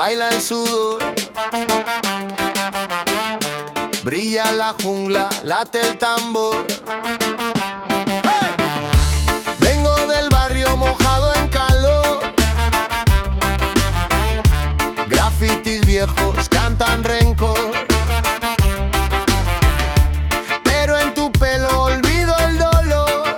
baila el sudor. Brilla la jungla, late el tambor. ¡Hey! Vengo del barrio mojado en calor. Grafitis viejos cantan rencor. Pero en tu pelo olvido el dolor.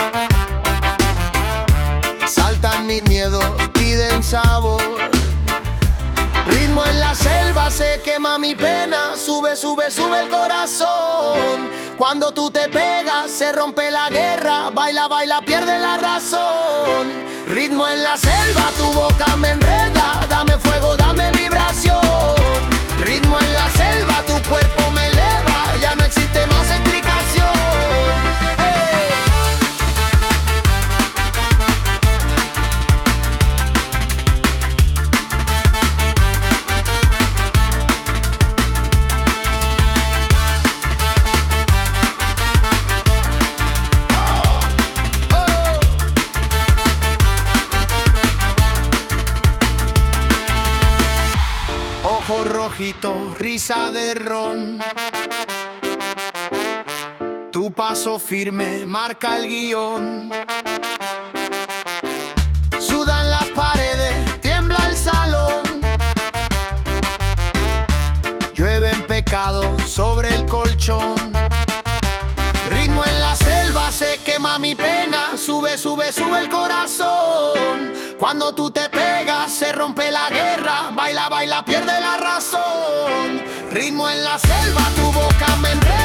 Saltan mis miedos, piden sabor. Ritmo en la selva, se quema mi pena. Sube, sube, sube el corazón. Cuando tú te pegas, se rompe la guerra. Baila, baila, pierde la razón. Ritmo en la selva, tu boca me enreda. Dame fuego, dame vibración. Ritmo en la selva, tu cuerpo me eleva. Ya no existe más explicación. ¡Hey! Ojo rojito, risa de ron. Tu paso firme marca el guión. Sudan las paredes, tiembla el salón. Llueven pecados sobre el colchón. Ritmo en la selva, se quema mi pena. Sube, sube, sube el corazón. Cuando tú te pegas, se rompe la guerra. Baila, baila, pierde la razón. Ritmo en la selva, tu boca me enreda.